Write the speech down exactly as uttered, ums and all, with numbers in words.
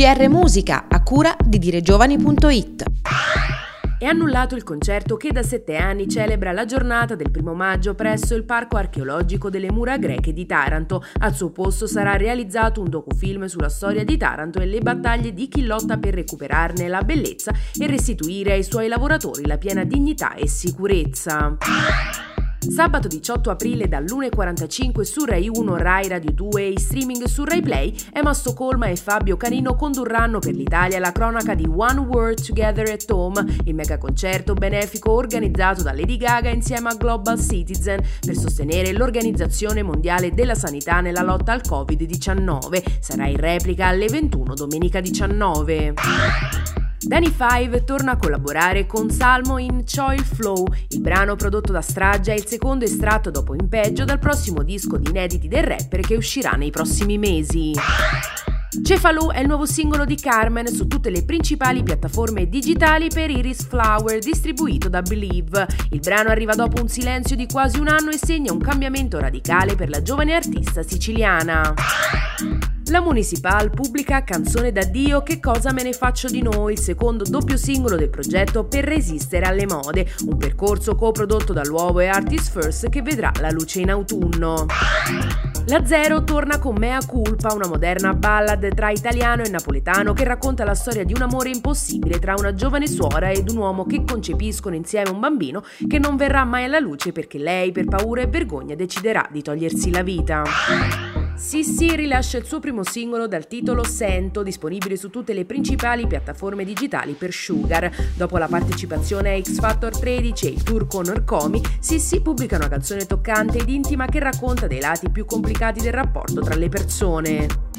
G R Musica, a cura di diregiovani punto it. È annullato il concerto che da sette anni celebra la giornata del primo maggio presso il Parco Archeologico delle Mura Greche di Taranto. Al suo posto sarà realizzato un docufilm sulla storia di Taranto e le battaglie di chi lotta per recuperarne la bellezza e restituire ai suoi lavoratori la piena dignità e sicurezza. Sabato diciotto aprile dall'una e quarantacinque su Rai uno, Rai Radio due e in streaming su Rai Play, Emma Stoccolma e Fabio Canino condurranno per l'Italia la cronaca di One World Together at Home, il megaconcerto benefico organizzato da Lady Gaga insieme a Global Citizen per sostenere l'Organizzazione Mondiale della Sanità nella lotta al covid diciannove. Sarà in replica alle ventuno domenica diciannove. Danny Five torna a collaborare con Salmo in Choil Flow. Il brano prodotto da Strage è il secondo estratto dopo In Peggio dal prossimo disco di inediti del rapper che uscirà nei prossimi mesi. Cefalù è il nuovo singolo di Carmen su tutte le principali piattaforme digitali per Iris Flower, distribuito da Believe. Il brano arriva dopo un silenzio di quasi un anno e segna un cambiamento radicale per la giovane artista siciliana. La Municipal pubblica Canzone d'addio Che cosa me ne faccio di noi, il secondo doppio singolo del progetto per resistere alle mode, un percorso coprodotto dall'Uovo e Artist First che vedrà la luce in autunno. La Zero torna con Mea Culpa, una moderna ballad tra italiano e napoletano che racconta la storia di un amore impossibile tra una giovane suora ed un uomo che concepiscono insieme un bambino che non verrà mai alla luce perché lei, per paura e vergogna, deciderà di togliersi la vita. Sissi rilascia il suo primo singolo dal titolo Sento, disponibile su tutte le principali piattaforme digitali per Sugar. Dopo la partecipazione a X Factor tredici e il tour con Orcomi, Sissi pubblica una canzone toccante ed intima che racconta dei lati più complicati del rapporto tra le persone.